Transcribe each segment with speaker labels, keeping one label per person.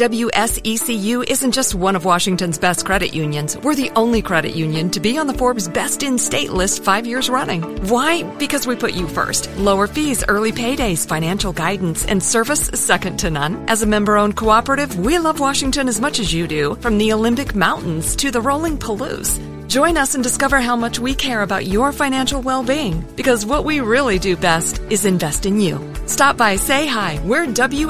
Speaker 1: WSECU isn't just one of Washington's best credit unions. We're the only credit union to be on the Forbes Best in State list 5 years running. Why? Because we put you first. Lower fees, early paydays, financial guidance, and service second to none. As a member-owned cooperative, we love Washington as much as you do, from the Olympic Mountains to the rolling Palouse. Join us and discover how much we care about your financial well-being, because what we really do best is invest in you. Stop by, say hi. We're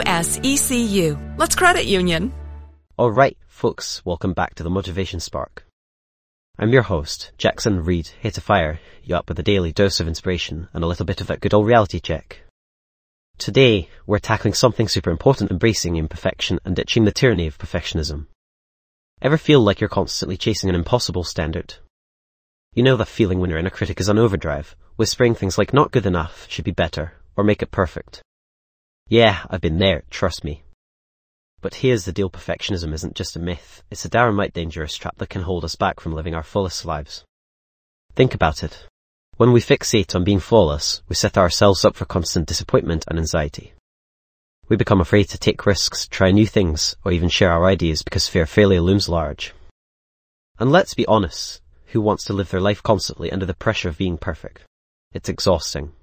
Speaker 1: WSECU. Let's credit union.
Speaker 2: All right, folks, welcome back to the Motivation Spark. I'm your host, Jackson Reed, here to fire you up with a daily dose of inspiration and a little bit of that good old reality check. Today, we're tackling something super important, embracing imperfection and ditching the tyranny of perfectionism. Ever feel like you're constantly chasing an impossible standard? You know that feeling when your inner critic is on overdrive, whispering things like not good enough, should be better, or make it perfect. Yeah, I've been there, trust me. But here's the deal, perfectionism isn't just a myth, it's a downright dangerous trap that can hold us back from living our fullest lives. Think about it. When we fixate on being flawless, we set ourselves up for constant disappointment and anxiety. We become afraid to take risks, try new things, or even share our ideas because fear of failure looms large. And let's be honest, who wants to live their life constantly under the pressure of being perfect? It's exhausting.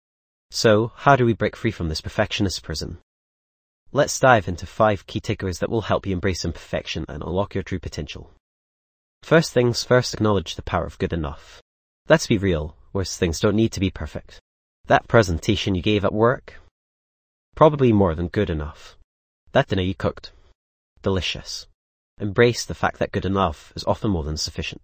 Speaker 2: So, how do we break free from this perfectionist prison? Let's dive into 5 key takeaways that will help you embrace imperfection and unlock your true potential. First things first, acknowledge the power of good enough. Let's be real, most things don't need to be perfect. That presentation you gave at work? Probably more than good enough. That dinner you cooked? Delicious. Embrace the fact that good enough is often more than sufficient.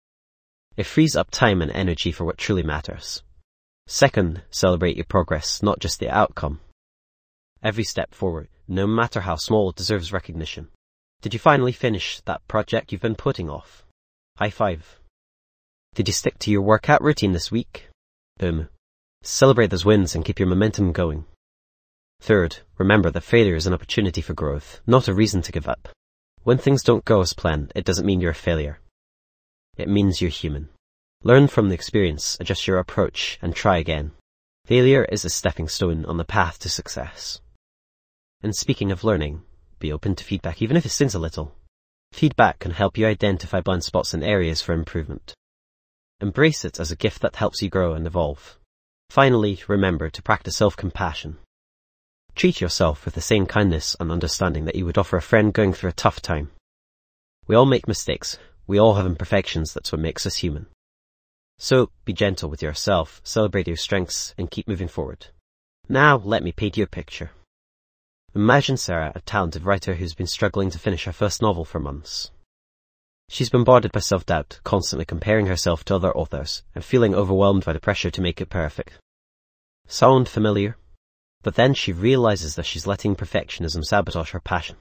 Speaker 2: It frees up time and energy for what truly matters. Second, celebrate your progress, not just the outcome. Every step forward, no matter how small, deserves recognition. Did you finally finish that project you've been putting off? High five. Did you stick to your workout routine this week? Boom. Celebrate those wins and keep your momentum going. Third, remember that failure is an opportunity for growth, not a reason to give up. When things don't go as planned, it doesn't mean you're a failure. It means you're human. Learn from the experience, adjust your approach, and try again. Failure is a stepping stone on the path to success. And speaking of learning, be open to feedback even if it stings a little. Feedback can help you identify blind spots and areas for improvement. Embrace it as a gift that helps you grow and evolve. Finally, remember to practice self-compassion. Treat yourself with the same kindness and understanding that you would offer a friend going through a tough time. We all make mistakes. We all have imperfections. That's what makes us human. So, be gentle with yourself, celebrate your strengths, and keep moving forward. Now, let me paint you a picture. Imagine Sarah, a talented writer who's been struggling to finish her first novel for months. She's bombarded by self-doubt, constantly comparing herself to other authors, and feeling overwhelmed by the pressure to make it perfect. Sound familiar? But then she realizes that she's letting perfectionism sabotage her passion.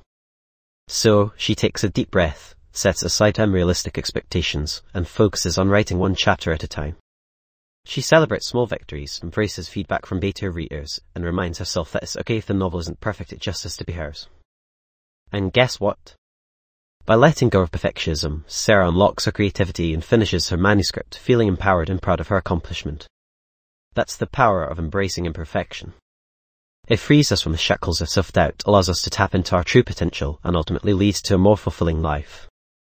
Speaker 2: So, she takes a deep breath, sets aside unrealistic expectations, and focuses on writing one chapter at a time. She celebrates small victories, embraces feedback from beta readers, and reminds herself that it's okay if the novel isn't perfect, it just has to be hers. And guess what? By letting go of perfectionism, Sarah unlocks her creativity and finishes her manuscript, feeling empowered and proud of her accomplishment. That's the power of embracing imperfection. It frees us from the shackles of self-doubt, allows us to tap into our true potential, and ultimately leads to a more fulfilling life.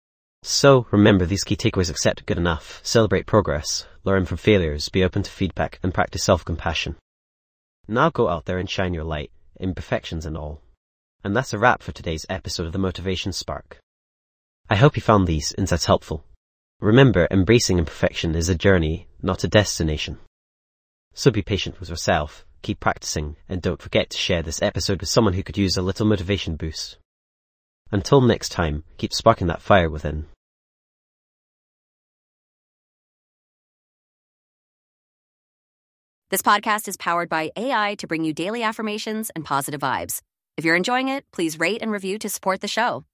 Speaker 2: So, remember these key takeaways: accept good enough, celebrate progress, learn from failures, be open to feedback, and practice self-compassion. Now go out there and shine your light, imperfections and all. And that's a wrap for today's episode of the Motivation Spark. I hope you found these insights helpful. Remember, embracing imperfection is a journey, not a destination. So be patient with yourself, keep practicing, and don't forget to share this episode with someone who could use a little motivation boost. Until next time, keep sparking that fire within.
Speaker 3: This podcast is powered by AI to bring you daily affirmations and positive vibes. If you're enjoying it, please rate and review to support the show.